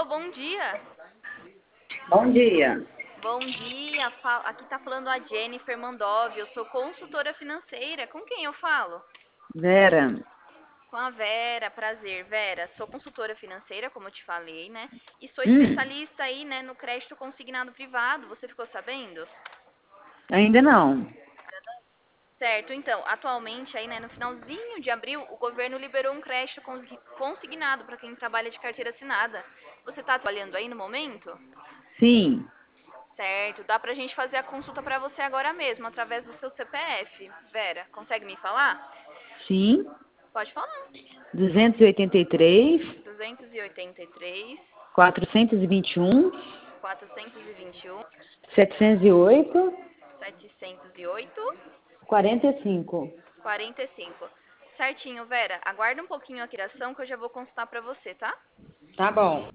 Alô, bom dia. Bom dia. Bom dia. Aqui tá falando a Jennifer Mandov. Eu sou consultora financeira. Com quem eu falo? Vera, Com a Vera. Prazer, Vera. Sou consultora financeira, como eu te falei, né? E sou hum, especialista aí, né, no crédito consignado privado. Você ficou sabendo? ainda não. Certo. Então, atualmente aí, né, no finalzinho de abril, o governo liberou um crédito consignado para quem trabalha de carteira assinada. Você tá trabalhando aí no momento? Sim, Certo, dá pra gente fazer a consulta pra você agora mesmo, através do seu CPF. Vera, consegue me falar? sim. Pode falar. 283, 283, 421, 421, 708, 708, 45. 45. Certinho, Vera. Aguarda um pouquinho a criação que eu já vou consultar pra você, tá? Tá bom.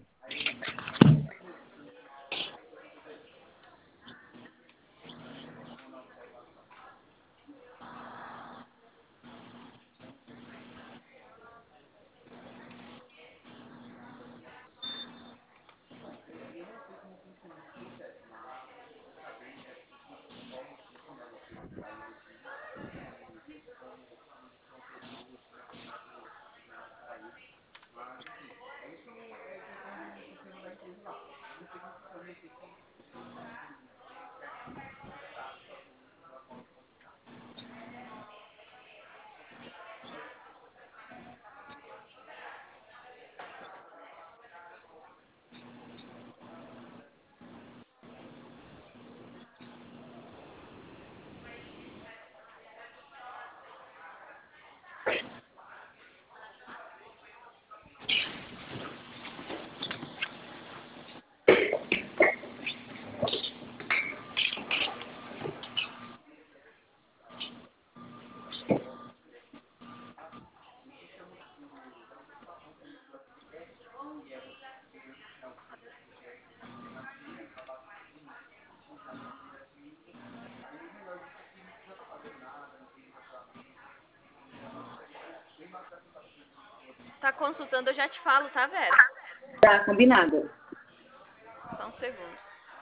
Tá consultando, eu já te falo, tá, Vera? Tá combinado. Só um segundo.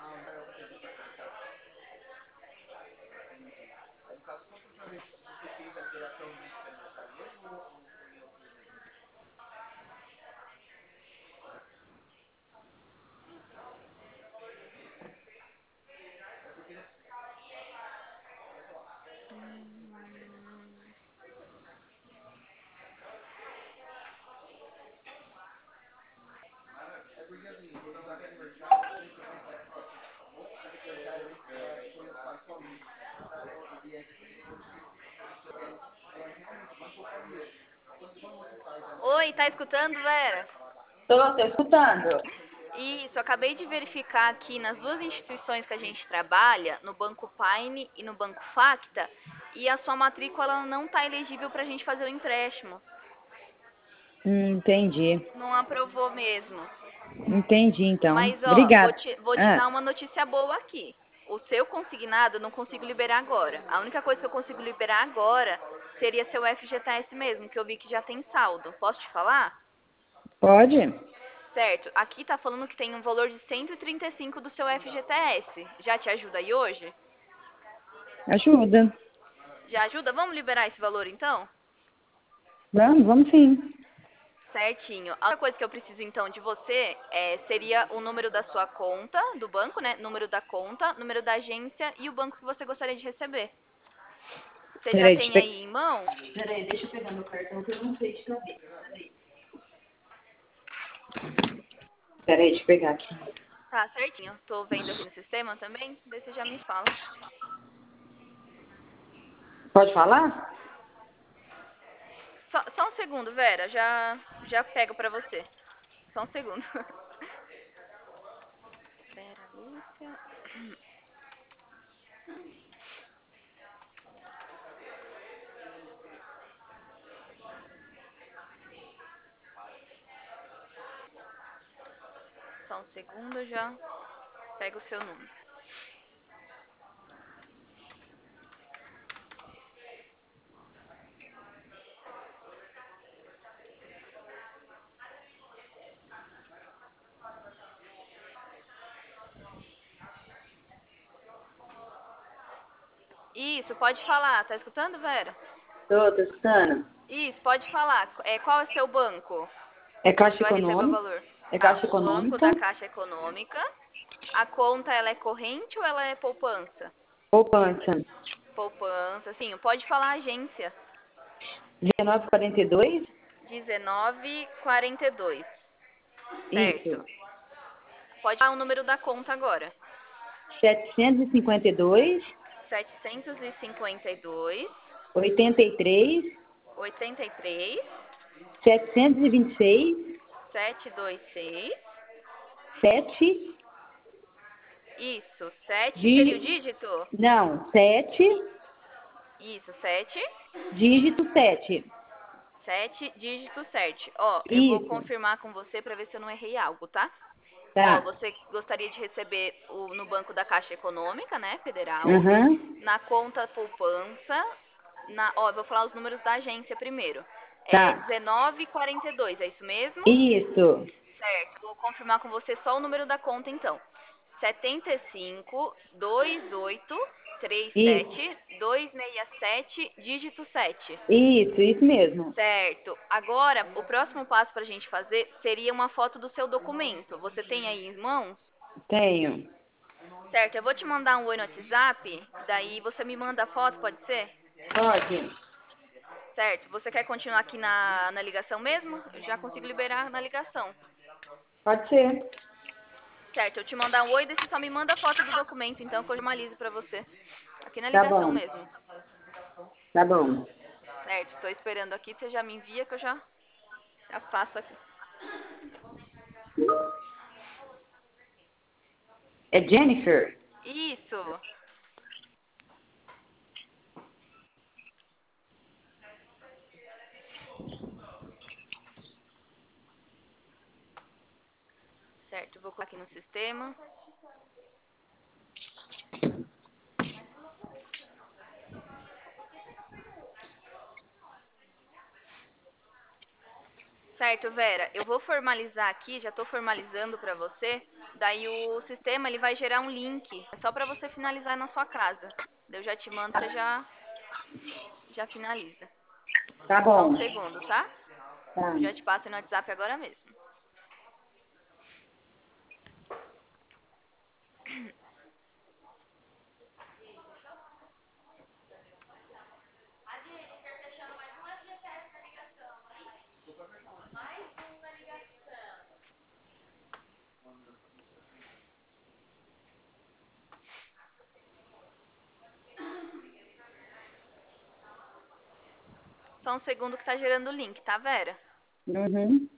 Oi, tá escutando, Vera? Tô escutando. Isso, acabei de verificar aqui nas duas instituições que a gente trabalha, no Banco Paine e no Banco Facta, e a sua matrícula ela não está elegível para a gente fazer o empréstimo. Entendi. Não aprovou mesmo. Entendi, então. Mas, ó, vou Obrigada. te, vou te Ah, dar uma notícia boa aqui. O seu consignado eu não consigo liberar agora. A única coisa que eu consigo liberar agora seria seu FGTS mesmo, que eu vi que já tem saldo. Posso te falar? pode? Certo, aqui tá falando que tem um valor de 135 do seu FGTS. Já te ajuda aí hoje? Ajuda. Já ajuda? Vamos liberar esse valor então? Vamos sim. Certinho. A outra coisa que eu preciso então de você seria o número da sua conta do banco, né? Número da conta, número da agência e o banco que você gostaria de receber. Você já Peraí, tem aí em mãos? Peraí, deixa eu pegar meu cartão que eu não sei de cabeça. Peraí, deixa eu pegar aqui. Tá, certinho. Tô vendo aqui no sistema também. Daí você já me fala. Pode falar? Só um segundo, Vera. Já pego pra você. Só um segundo. Vera Lúcia. Só um segundo, já pego o seu número. Isso, pode falar. Tá escutando, Vera? Tô escutando. Isso, pode falar. Qual é o seu banco? É Que Caixa você vai receber o Econômica? valor. É Tá, Caixa o banco Econômica? da Caixa Econômica. A conta, ela é corrente ou ela é poupança? Poupança. Poupança, sim. Pode falar agência. 1942? 1942. Isso. Certo. Pode falar o número da conta agora. 752, 752, 83, 83, 726, 726. 7, Isso, 7 seria o dígito. dígito? Não, 7, Isso, 7. dígito 7. 7, dígito 7. Ó, eu vou Isso. confirmar com você para ver se eu não errei algo, tá? Ó, Tá. você gostaria de receber no Banco da Caixa Econômica, né, Federal, Aham. na conta poupança, ó, eu vou falar os números da agência primeiro. É Tá. 1942, é isso mesmo? Isso. Certo, vou confirmar com você só o número da conta então. 75 28 Isso. 37 267 dígito 7. Isso mesmo. Certo. Agora, o próximo passo para a gente fazer seria uma foto do seu documento. Você tem aí em mãos? Tenho. Certo, eu vou te mandar um oi no WhatsApp, daí você me manda a foto, pode ser? Pode. Certo, você quer continuar aqui na ligação mesmo? Eu já consigo liberar na ligação. Pode ser. Certo, eu te mandar um oi, daí você só me manda a foto do documento, então, que eu normalizo pra você. Aqui na Tá ligação bom. mesmo. Tá bom. Certo, tô esperando aqui, você já me envia que eu já faço aqui. É Jennifer? Isso. Certo, vou colocar aqui no sistema. Certo, Vera, eu vou formalizar aqui, já tô formalizando pra você. Daí o sistema ele vai gerar um link, é só pra você finalizar na sua casa. Daí eu já te mando, você já finaliza. Tá Só um bom. segundo, tá? Tá. Eu já te passo no WhatsApp agora mesmo. Só um segundo que tá gerando o link, tá, Vera? Uhum.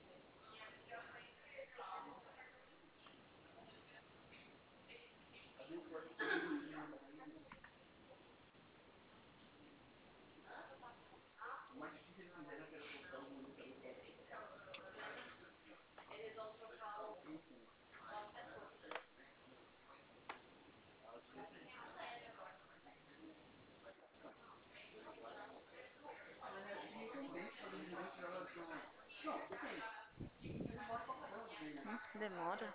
Demora.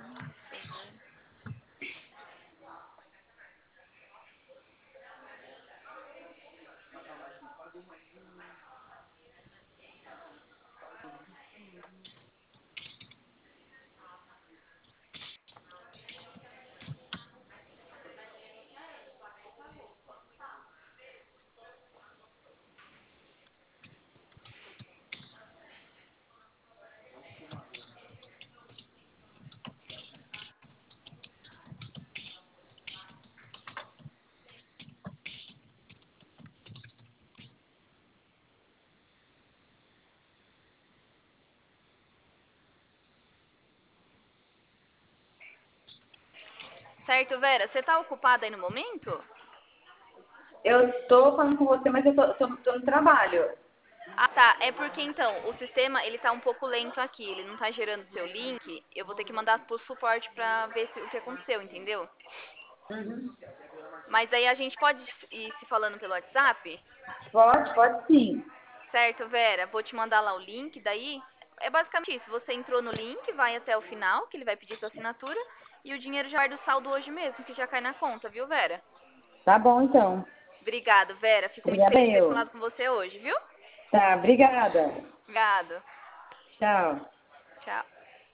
Certo, Vera, você tá ocupada aí no momento? Eu tô falando com você, mas eu tô no trabalho. Ah, tá. É porque então, o sistema ele tá um pouco lento aqui, ele não tá gerando seu link. Eu vou ter que mandar pro suporte pra ver o que aconteceu, entendeu? Uhum. Mas aí a gente pode ir se falando pelo WhatsApp? Pode sim. Certo, Vera, vou te mandar lá o link, daí é basicamente isso. Você entrou no link, vai até o final, que ele vai pedir sua assinatura, e o dinheiro já vai do saldo hoje mesmo, que já cai na conta, viu, Vera? Tá bom, então. Obrigado, Vera. Fico muito Obrigada feliz de ter eu. falado com você hoje, viu? Tá, obrigada. Obrigado. Tchau. Tchau.